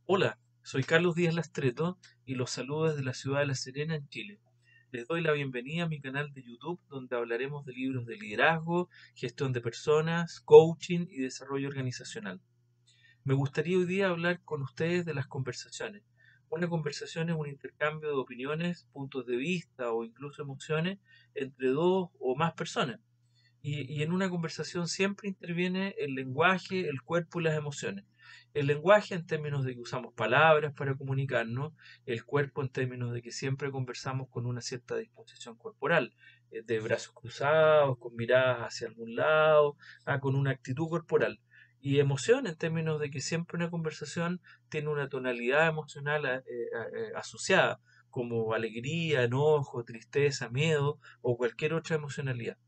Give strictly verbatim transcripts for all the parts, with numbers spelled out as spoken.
Hola, soy Carlos Díaz Lastreto y los saludo desde la ciudad de La Serena, en Chile. Les doy la bienvenida a mi canal de YouTube, donde hablaremos de libros de liderazgo, gestión de personas, coaching y desarrollo organizacional. Me gustaría hoy día hablar con ustedes de las conversaciones. Una conversación es un intercambio de opiniones, puntos de vista o incluso emociones entre dos o más personas. Y, y en una conversación siempre interviene el lenguaje, el cuerpo y las emociones. El lenguaje en términos de que usamos palabras para comunicarnos, el cuerpo en términos de que siempre conversamos con una cierta disposición corporal, eh, de brazos cruzados, con miradas hacia algún lado, ah, con una actitud corporal. Y emoción en términos de que siempre una conversación tiene una tonalidad emocional eh, eh, asociada, como alegría, enojo, tristeza, miedo o cualquier otra emocionalidad.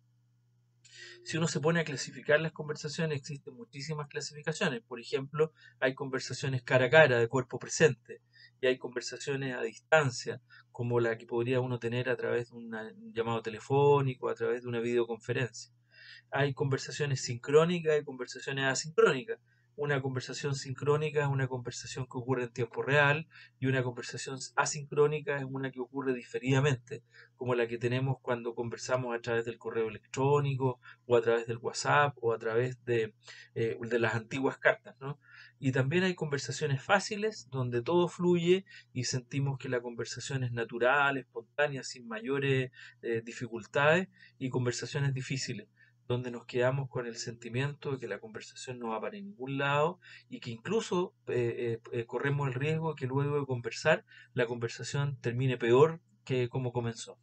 Si uno se pone a clasificar las conversaciones, existen muchísimas clasificaciones. Por ejemplo, hay conversaciones cara a cara, de cuerpo presente, y hay conversaciones a distancia, como la que podría uno tener a través de una- un llamado telefónico, a través de una videoconferencia. Hay conversaciones sincrónicas y conversaciones asincrónicas. Una conversación sincrónica es una conversación que ocurre en tiempo real y una conversación asincrónica es una que ocurre diferidamente, como la que tenemos cuando conversamos a través del correo electrónico o a través del WhatsApp o a través de, eh, de las antiguas cartas, ¿no? Y también hay conversaciones fáciles donde todo fluye y sentimos que la conversación es natural, espontánea, sin mayores eh, dificultades, y conversaciones difíciles donde nos quedamos con el sentimiento de que la conversación no va para ningún lado y que incluso eh, eh, eh, corremos el riesgo de que luego de conversar la conversación termine peor que como comenzó.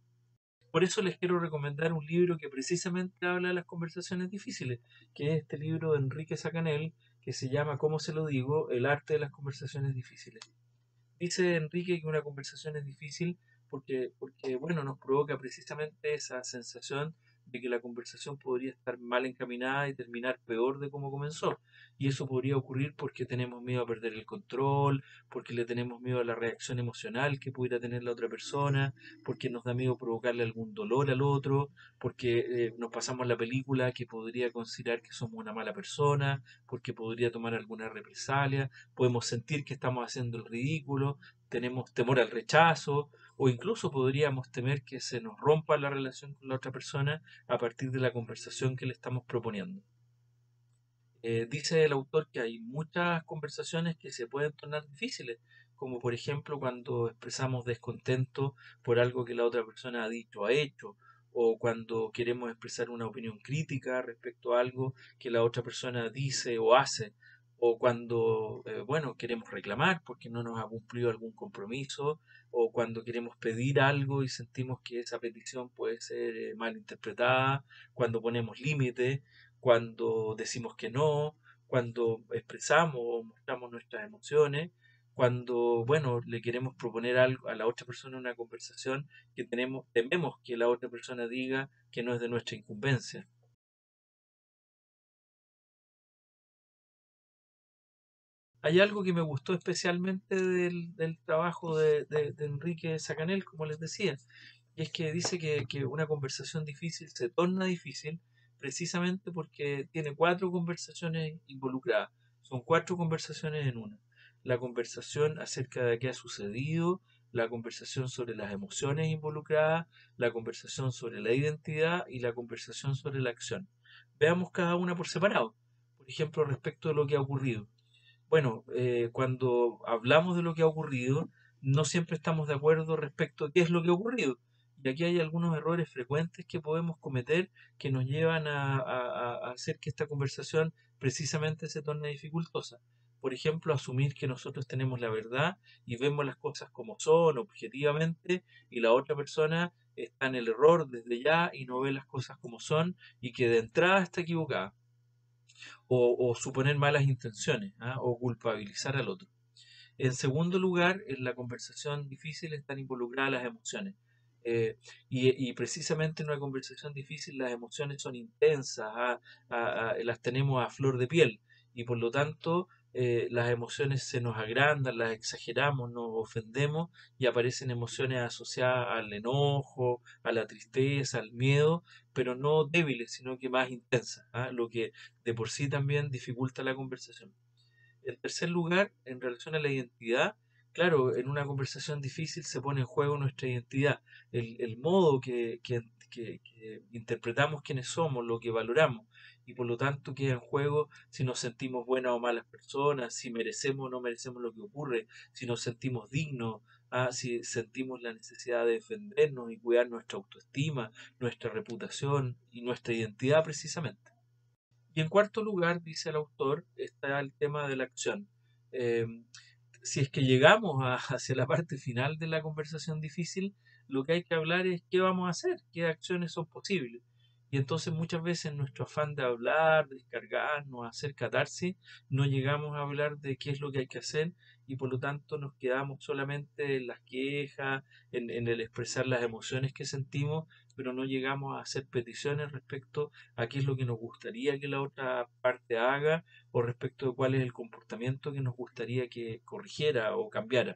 Por eso les quiero recomendar un libro que precisamente habla de las conversaciones difíciles, que es este libro de Enrique Sacanel, que se llama, ¿cómo se lo digo?, El arte de las conversaciones difíciles. Dice Enrique que una conversación es difícil porque, porque, bueno, nos provoca precisamente esa sensación de que la conversación podría estar mal encaminada y terminar peor de cómo comenzó. Y eso podría ocurrir porque tenemos miedo a perder el control, porque le tenemos miedo a la reacción emocional que pudiera tener la otra persona, porque nos da miedo provocarle algún dolor al otro, porque eh, nos pasamos la película que podría considerar que somos una mala persona, porque podría tomar alguna represalia, podemos sentir que estamos haciendo el ridículo, tenemos temor al rechazo o incluso podríamos temer que se nos rompa la relación con la otra persona a partir de la conversación que le estamos proponiendo. Eh, dice el autor que hay muchas conversaciones que se pueden tornar difíciles, como por ejemplo cuando expresamos descontento por algo que la otra persona ha dicho o ha hecho, o cuando queremos expresar una opinión crítica respecto a algo que la otra persona dice o hace, o cuando, eh, bueno, queremos reclamar porque no nos ha cumplido algún compromiso, o cuando queremos pedir algo y sentimos que esa petición puede ser eh, mal interpretada, cuando ponemos límites, cuando decimos que no, cuando expresamos o mostramos nuestras emociones, cuando, bueno, le queremos proponer algo a la otra persona, una conversación que tenemos, tememos que la otra persona diga que no es de nuestra incumbencia. Hay algo que me gustó especialmente del, del trabajo de, de- de Enrique Sacanel, como les decía, y es que dice que, que una conversación difícil se torna difícil precisamente porque tiene cuatro conversaciones involucradas. Son cuatro conversaciones en una. La conversación acerca de qué ha sucedido, la conversación sobre las emociones involucradas, la conversación sobre la identidad y la conversación sobre la acción. Veamos cada una por separado. Por ejemplo, respecto de lo que ha ocurrido. Bueno, eh, cuando hablamos de lo que ha ocurrido, no siempre estamos de acuerdo respecto a qué es lo que ha ocurrido. Y aquí hay algunos errores frecuentes que podemos cometer que nos llevan a, a- a hacer que esta conversación precisamente se torne dificultosa. Por ejemplo, asumir que nosotros tenemos la verdad y vemos las cosas como son, objetivamente, y la otra persona está en el error desde ya y no ve las cosas como son y que de entrada está equivocada o, o suponer malas intenciones, ¿ah? O culpabilizar al otro. En segundo lugar, en la conversación difícil están involucradas las emociones. Eh, y, y, precisamente en una conversación difícil las emociones son intensas, ¿ah? A- a- las tenemos a flor de piel y por lo tanto eh, las emociones se nos agrandan, las exageramos, nos ofendemos y aparecen emociones asociadas al enojo, a la tristeza, al miedo, pero no débiles, sino que más intensas, ¿ah? Lo que de por sí también dificulta la conversación. En tercer lugar, en relación a la identidad, claro, en una conversación difícil se pone en juego nuestra identidad, el, el modo que, que- que- que interpretamos quiénes somos, lo que valoramos, y por lo tanto queda en juego si nos sentimos buenas o malas personas, si merecemos o no merecemos lo que ocurre, si nos sentimos dignos, ah, si sentimos la necesidad de defendernos y cuidar nuestra autoestima, nuestra reputación y nuestra identidad precisamente. Y en cuarto lugar, dice el autor, está el tema de la acción. Eh, si es que llegamos a- hacia la parte final de la conversación difícil, lo que hay que hablar es qué vamos a hacer, qué acciones son posibles. Y entonces muchas veces en nuestro afán de hablar, descargarnos, hacer catarsis, no llegamos a hablar de qué es lo que hay que hacer y por lo tanto nos quedamos solamente en las quejas, en, en el expresar las emociones que sentimos, pero no llegamos a hacer peticiones respecto a qué es lo que nos gustaría que la otra parte haga o respecto de cuál es el comportamiento que nos gustaría que corrigiera o cambiara.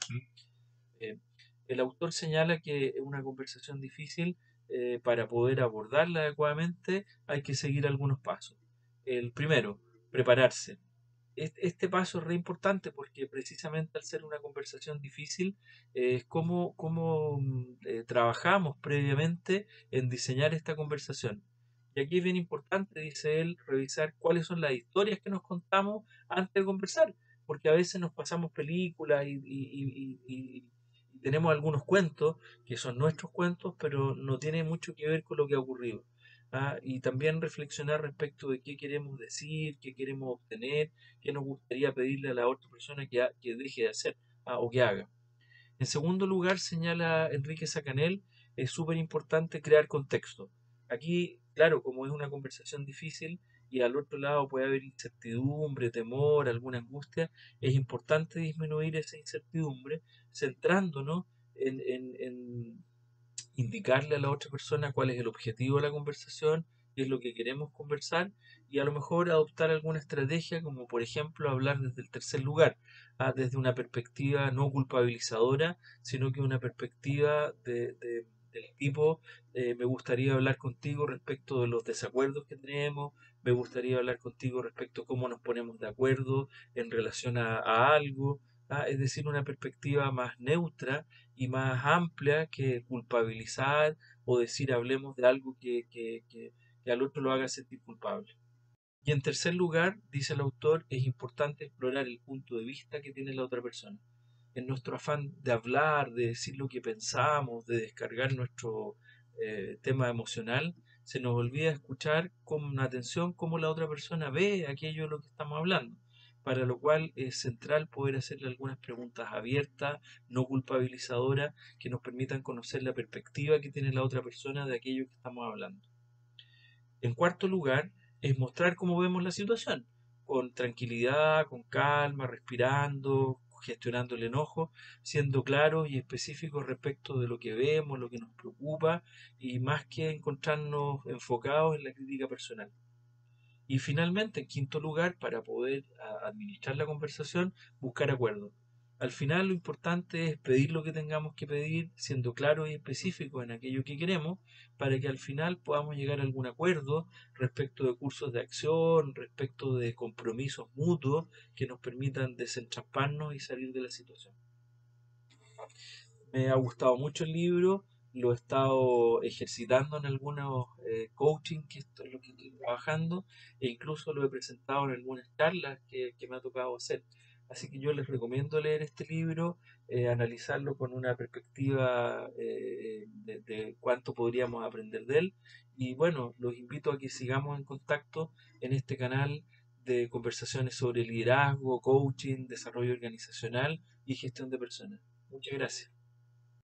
Eh, el autor señala que en una conversación difícil, eh, para poder abordarla adecuadamente, hay que seguir algunos pasos. El primero, prepararse. Este, este paso es re importante porque precisamente al ser una conversación difícil, eh, es como, como mm, eh, trabajamos previamente en diseñar esta conversación. Y aquí es bien importante, dice él, revisar cuáles son las historias que nos contamos antes de conversar, porque a veces nos pasamos películas y, y- y- y- y tenemos algunos cuentos que son nuestros cuentos, pero no tienen mucho que ver con lo que ha ocurrido. ¿Ah? Y también reflexionar respecto de qué queremos decir, qué queremos obtener, qué nos gustaría pedirle a la otra persona que, ha- que deje de hacer, ah, o que haga. En segundo lugar, señala Enrique Sacanel, es súper importante crear contexto. Aquí, claro, como es una conversación difícil y al otro lado puede haber incertidumbre, temor, alguna angustia, es importante disminuir esa incertidumbre centrándonos en, en- en indicarle a la otra persona cuál es el objetivo de la conversación, qué es lo que queremos conversar y a lo mejor adoptar alguna estrategia como por ejemplo hablar desde el tercer lugar, ah, desde una perspectiva no culpabilizadora, sino que una perspectiva de, de- del tipo, eh, me gustaría hablar contigo respecto de los desacuerdos que tenemos, me gustaría hablar contigo respecto a cómo nos ponemos de acuerdo en relación a, a algo, ah, es decir, una perspectiva más neutra y más amplia que culpabilizar o decir hablemos de algo que, que, que, que al otro lo haga sentir culpable. Y en tercer lugar, dice el autor, es importante explorar el punto de vista que tiene la otra persona. En nuestro afán de hablar, de decir lo que pensamos, de descargar nuestro eh, tema emocional, se nos olvida escuchar con atención cómo la otra persona ve aquello de lo que estamos hablando, para lo cual es central poder hacerle algunas preguntas abiertas, no culpabilizadoras, que nos permitan conocer la perspectiva que tiene la otra persona de aquello que estamos hablando. En cuarto lugar, es mostrar cómo vemos la situación, con tranquilidad, con calma, respirando, gestionando el enojo, siendo claros y específicos respecto de lo que vemos, lo que nos preocupa, y más que encontrarnos enfocados en la crítica personal. Y finalmente, en quinto lugar, para poder a- administrar la conversación, buscar acuerdos. Al final lo importante es pedir lo que tengamos que pedir, siendo claros y específicos en aquello que queremos, para que al final podamos llegar a algún acuerdo respecto de cursos de acción, respecto de compromisos mutuos que nos permitan desentramparnos y salir de la situación. Me ha gustado mucho el libro, lo he estado ejercitando en algunos eh, coaching que esto es lo que estoy trabajando e incluso lo he presentado en algunas charlas que, que me ha tocado hacer. Así que yo les recomiendo leer este libro, eh, analizarlo con una perspectiva eh, de, de cuánto podríamos aprender de él. Y bueno, los invito a que sigamos en contacto en este canal de conversaciones sobre liderazgo, coaching, desarrollo organizacional y gestión de personas. Muchas gracias.